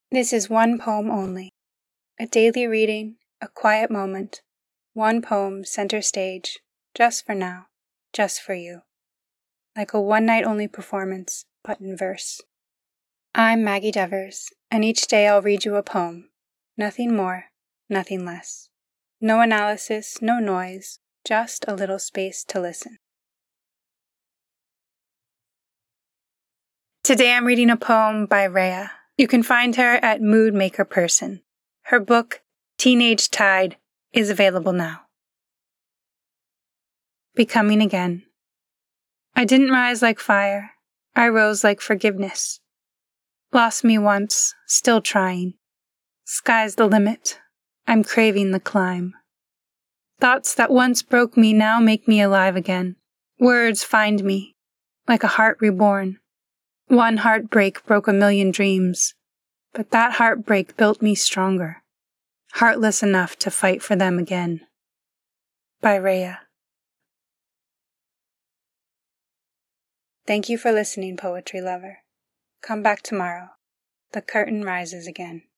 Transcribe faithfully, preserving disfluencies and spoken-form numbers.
This is one poem only. A daily reading, a quiet moment, one poem center stage, just for now, just for you. Like a one-night-only performance, but in verse. I'm Maggie Devers, and each day I'll read you a poem. Nothing more, nothing less. No analysis, no noise, just a little space to listen. Today I'm reading a poem by Rhea. You can find her at Mood Maker Person. Her book, Teenage Tide, is available now. Becoming Again. I didn't rise like fire. I rose like forgiveness. Lost me once, still trying. Sky's the limit. I'm craving the climb. Thoughts that once broke me now make me alive again. Words find me, like a heart reborn. One heartbreak broke a million dreams, but that heartbreak built me stronger, heartless enough to fight for them again. By Rhea. Thank you for listening, poetry lover. Come back tomorrow. The curtain rises again.